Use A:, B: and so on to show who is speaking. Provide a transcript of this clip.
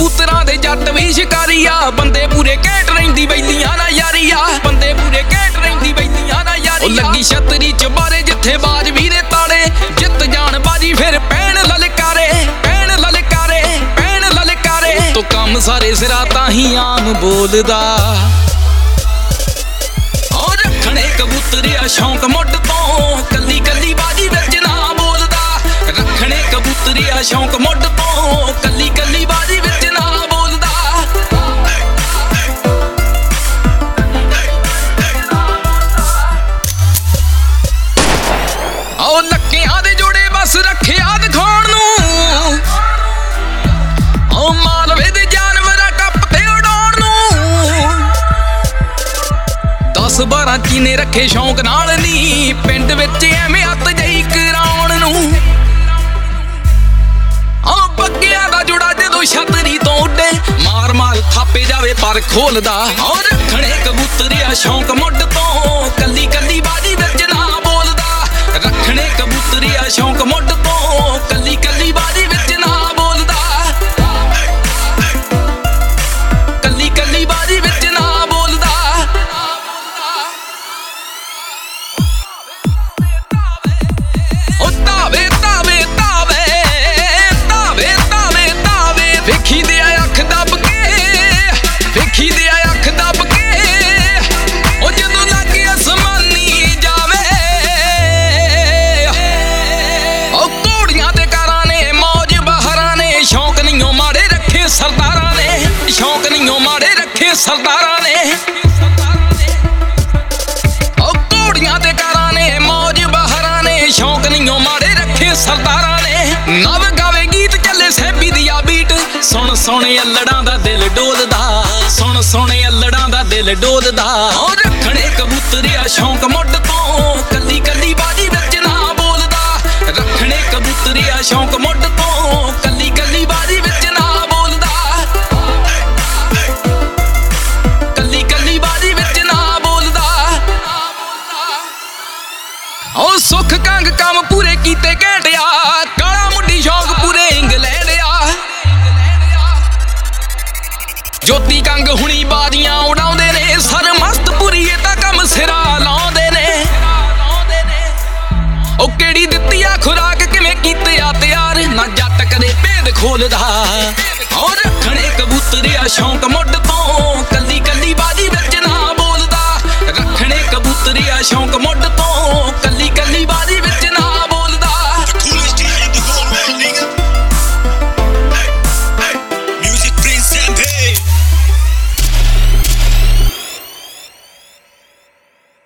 A: ਕਬੂਤਰਾਂ ਦੇ ਜੱਟ ਵੀ ਸ਼ਿਕਾਰੀ ਆ, ਬੰਦੇ ਪੂਰੇ ਘੈਂਟ ਰਹਿੰਦੀ ਬੈਲੀਆਂ ਨਾ ਯਾਰੀ ਆ, ਬੰਦੇ ਪੂਰੇ ਘੈਂਟ ਰਹਿੰਦੀ ਬੈਲੀਆਂ ਨਾ ਯਾਰੀ। ਉਹ ਲੱਗੀ ਛਤਰੀ ਚ ਬਾਰੇ ਜਿੱਥੇ ਬਾਜ ਵੀ ਦੇ ਤਾੜੇ, ਜਿੱਤ ਜਾਣ ਬਾਜੀ ਫਿਰ ਪੈਣ ਲਲਕਾਰੇ, ਪੈਣ ਲਲਕਾਰੇ, ਪੈਣ ਲਲਕਾਰੇ। ਤੋ ਕੰਮ ਸਾਰੇ ਸਿਰਾ ਤਾਂ ਹੀ ਆਮ ਬੋਲਦਾ, ਉਹ ਰੱਖਣੇ ਕਬੂਤਰਿਆ ਸ਼ੌਂਕ ਮੁੱਢ ਤੋਂ, ਕੱਲੀ ਕੱਲੀ ਬਾਜੀ ਵਿੱਚ ਨਾ ਬੋਲਦਾ। ਰੱਖਣੇ ਕਬੂਤਰਿਆ ਸ਼ੌਂਕ ਮੁੱਢ ਤੋਂ, ਕੱਲੀ ਕੱਲੀ ਬਾਜੀ ਵਿੱਚ ਨਾ ਬੋਲਦਾ। ਉਹ ਲੱਕਿਆਂ ਦੇ ਜੋੜੇ ਬਸ ਰੱਖਿਆ ਦਿਖਾਉਣ ਨੂੰ, ਉਹ ਮਾਲਵੇ ਦੇ ਜਾਨਵਰਾਂ ਕੱਪ ਤੇ ਉਡਾਉਣ ਨੂੰ। 10-12 ਚੀਨੇ ਰੱਖੇ ਸ਼ੌਂਕ ਨਾਲ ਨੀ, ਪਿੰਡ ਵਿੱਚ ਐਵੇਂ ਹੱਥ ਜਈ ਕਰਾਉਣ ਨੂੰ। ਬੱਗਿਆਂ ਦਾ ਜੁੜਾ ਜਦੋਂ ਛਤਰੀ ਤੋਂ ਉੱਡੇ, ਮਾਰ ਮਾਰ ਥਾਪੇ ਜਾਵੇ ਪਰ ਖੋਲਦਾ। ਉਹ ਰੱਖਣੇ ਕਬੂਤਰਿਆ ਸ਼ੌਂਕ ਮੁੱਢ ਤੋਂ, ਕੱਲੀ ਕੱਲੀ ਬਾਜੀ ਵਿੱਚ ਨਾ ਬੋਲਦਾ। ਰੱਖਣੇ ਕਬੂਤਰਿਆ ਸ਼ੌਂਕ ਮੁੱਢ ਤੋਂ, ਕੱਲੀ ਕੱਲੀ ਬਾਜੀ ਵਿੱਚ ਨਾ ਬੋਲਦਾ। ਕੱਲੀ ਕੱਲੀ ਬਾਜੀ ਵਿੱਚ ਨਾ ਬੋਲਦਾ। ਉਹ ਤਾਵੇ ਤਾਵੇ ਤਾਵੇ ਤਾਵੇ ਤਾਵੇ ਤਾਵੇ, ਵੇਖੀ ਦੇ ਅੱਖ ਦੱਬ ਕੇ, ਵੇਖੀ ਦੇ ਅੱਖ ਦੱਬ ਕੇ। ਉਹ ਜਦੋਂ ਲੱਗੇ ਅਸਮਾਨੀ ਜਾਵੇ, ਉਹ ਘੋੜੀਆਂ ਤੇ ਕਾਰਾਂ ਨੇ ਮੌਜ ਬਹਾਰਾਂ ਨੇ, ਸ਼ੌਂਕ ਨਹੀਂਓ ਮਾੜੇ ਰੱਖੇ ਸਰਦਾਰਾਂ ਨੇ, ਸ਼ੌਂਕ ਨਹੀਂਓ ਮਾੜੇ ਰੱਖੇ ਸਰਦਾਰਾਂ ਨੇ। ਉਹ ਘੋੜੀਆਂ ਤੇ ਕਾਰਾਂ ਨੇ ਮੌਜ ਬਹਾਰਾਂ ਨੇ, ਸ਼ੌਂਕ ਨਹੀਂਓ ਮਾੜੇ ਰੱਖੇ ਸਰਦਾਰਾਂ ਨੇ। ਨਵ ਗਾਵੇ ਗੀਤ ਚੱਲੇ ਸੈਂਬੀ ਦੀ ਆ ਬੀਟ, ਸੁਣ ਸੋਹਣੇ ਅੱਲੜਾਂ ਦਾ ਦਿਲ ਡੋਲਦਾ, ਸੁਣ ਸੋਹਣੇ ਅੱਲੜਾਂ ਦਾ ਦਿਲ ਡੋਲਦਾ। ਉਹ ਰੱਖਣੇ ਕਬੂਤਰਿਆ ਸ਼ੌਂਕ ਮੁੱਢ ਤੋਂ, ਕੱਲੀ ਕੱਲੀ ਬਾਜੀ ਵਿੱਚ ਨਾ ਬੋਲਦਾ। ਰੱਖਣੇ ਕਬੂਤਰਿਆ ਸ਼ੌਂਕ ਮੁੱਢ ਤੋਂ, ਕੱਲੀ ਕੱਲੀ ਬਾਜੀ ਵਿੱਚ ਨਾ ਬੋਲਦਾ। ਕੱਲੀ ਕੱਲੀ ਬਾਜੀ ਵਿੱਚ ਨਾ ਬੋਲਦਾ। ਉਹ ਸੁੱਖ ਕੰਗ ਕੰਮ ਪੂਰੇ ਕੀਤੇ ਘੈਂਟਿਆ, ਕਾਲਾ ਮੁੰਡੀ ਸ਼ੌਂਕ ਪੂਰੇ ਇੰਗਲੈਂਡ ਆ। ਜੋਤੀ ਕੰਗ ਹੁਣੀ ਬਾਜ਼ੀਆਂ ਉਡਾਉਂਦੇ ਨੇ, ਸਰ ਮਸਤਪੁਰੀ ਇਹ ਤਾਂ ਕੰਮ ਸਿਰਾ ਲਾਉਂਦੇ ਨੇ। ਉਹ ਕਿਹੜੀ ਦਿੱਤੀ ਆ ਖੁਰਾਕ, ਕਿਵੇਂ ਕੀਤੇ ਆ ਤਿਆਰ, ਨਾ ਜੱਟ ਕਦੇ ਭੇਦ ਖੋਲਦਾ। ਉਹ ਰੱਖਣੇ ਕਬੂਤਰਿਆ ਸ਼ੌਂਕ ਮੁੱਢ ਤੋਂ, ਕੱਲੀ ਕੱਲੀ ਬਾਜੀ ਵਿੱਚ ਨਾ ਬੋਲਦਾ। ਰੱਖਣੇ ਕਬੂਤਰਿਆ ਸ਼ੌਂਕ ਮੁੱਢ ਤੋਂ,